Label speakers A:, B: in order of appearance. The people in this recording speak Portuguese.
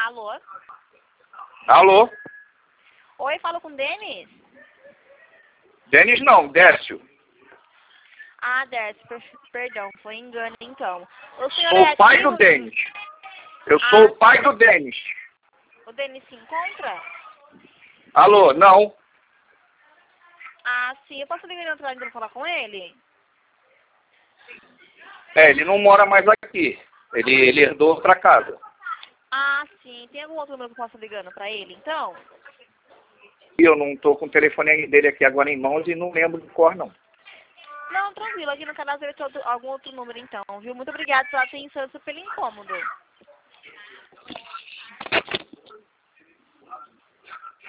A: Alô?
B: Alô?
A: Oi, falo com o Denis?
B: Denis não, Décio.
A: Ah, Décio, perdão, foi engano então. O senhor
B: Sou
A: é
B: o pai
A: ativo?
B: do Denis. Eu sou o pai do Denis.
A: O Denis se encontra?
B: Alô? Não.
A: Ah, sim. Eu posso ligar em outra hora pra falar com ele?
B: Ele não mora mais aqui. Ele herdou outra casa.
A: Ah, sim. Tem algum outro número que eu possa ligando pra ele, então?
B: E eu não tô com o telefone dele aqui agora em mãos e não lembro de cor, não.
A: Não, tranquilo. Aqui no canal deve ter algum outro número, então, viu? Muito obrigada pela atenção e pelo incômodo.